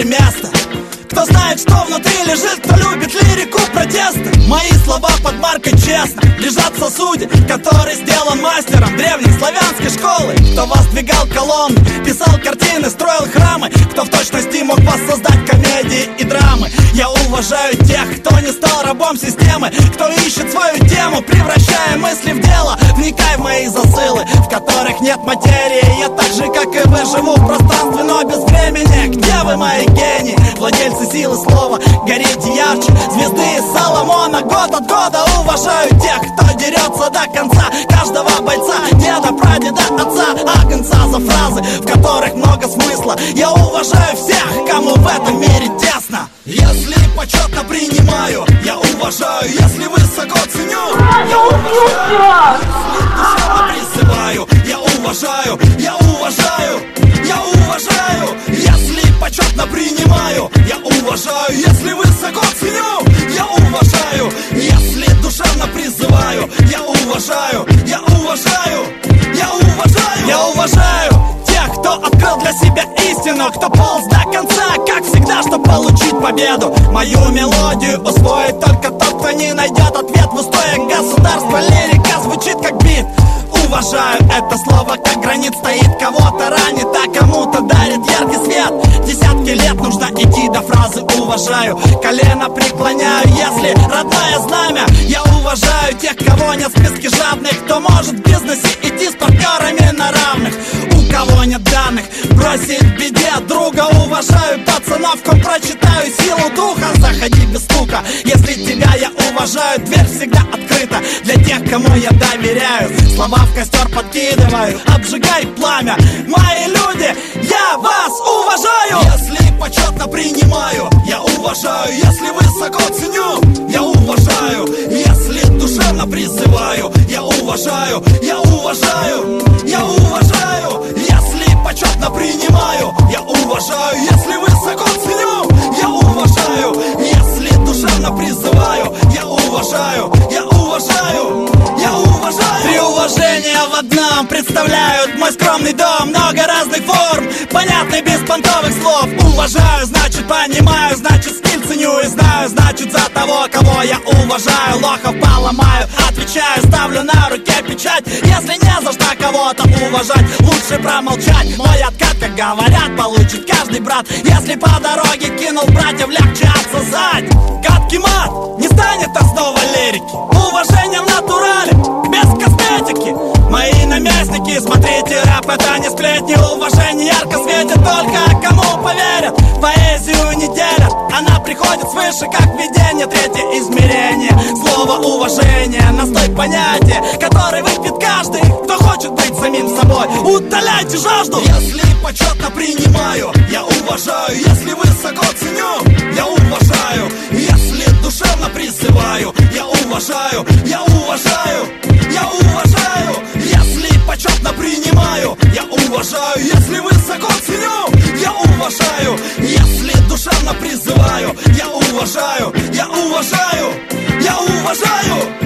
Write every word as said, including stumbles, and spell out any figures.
место. Кто знает, что внутри лежит, кто любит лирику протеста. Мои слова под маркой честно лежат в сосуде, который сделан мастером древней славянской школы. Кто воздвигал колонны, писал картины, строил храмы, кто в точности мог воссоздать комедии и драмы. Я уважаю тех, кто не стал рабом системы, кто ищет свою тему, превращая мысли в дело. Вникай в мои засылы, в которых нет материи. Я так же, как и вы, живу в пространстве, но без времени. Где вы, мои гении, владельцы силы слова? Горите ярче звезды из Соломона. Год от года уважаю тех, кто дерется до конца. Каждого бойца, деда, прадеда, отца, агнца за фразы, в которых много смысла. Я уважаю всех, кому в этом мире тесно. Если почетно принимаю, я уважаю. Если высоко ценю, я уважаю. Если душевно призываю, я уважаю. Я уважаю, я уважаю. Если почетно принимаю, я уважаю. Если высоко ценю, я уважаю. Если душевно призываю, я уважаю. Я уважаю, я уважаю. Я уважаю тех, кто открыл для себя истину, кто полз до конца, как всегда, чтобы получить победу. Мою мелодию усвоит только тот, кто не найдет ответ в устоях государства. Лирика звучит как бит. Уважаю это слово, как гранит стоит, кого-то ранит, а кому-то дарит яркий свет. Десятки лет нужно идти до фразы уважаю. Колено преклоняю, если родное знамя. Я уважаю тех, кого нет в списке жадных, кто может в бизнесе идти с партнерами на равных. У кого нет данных, бросить в беде друга. Уважаю пацанов, ком прочитаю силу духа. Заходи без стука, если тебя я уважаю. Дверь всегда открыта для тех, кому я доверяю. Слова в костер подкидываю, обжигай пламя. Мои люди, я вас уважаю. Если почетно принимаю, я уважаю. Если высоко ценю, я уважаю. Если душевно призываю, я уважаю. Я уважаю, я уважаю. Если почетно принимаю, я уважаю. Если высоко ценю, я уважаю. Если душевно призываю, я уважаю. Я уважаю, я уважаю. Три уважения в одном представляют мой скромный дом. Много разных форм, понятный без понтовых слов. Уважаю, значит понимаю, значит стиль ценю и знаю. Значит за того, кого я уважаю, лохов поломаю. Отвечаю, ставлю на руке печать. Если не за что кого-то уважать, лучше промолчать. Мой откат, как говорят, получит каждый брат. Если по дороге кинул братьев, легче отсосать. Гадкий мат не станет основой лирики. Уважение в натурале, без косметики. Мои наместники, смотрите, рэп это не сплетни. Уважение ярко светит только кому поверят. Поэзию не делят, она приходит свыше, как видение. Третье измерение, слово уважение, настой понятия, который выпьет каждый, кто хочет быть самим собой. Утоляйте жажду. Если почетно принимаю, я уважаю. Если высоко ценю, я уважаю. Если душевно призываю, я уважаю. Я уважаю, я уважаю. Если почетно принимаю, я уважаю. Если высоко ценю, я уважаю. Если душевно призываю, я уважаю. Я уважаю, я уважаю.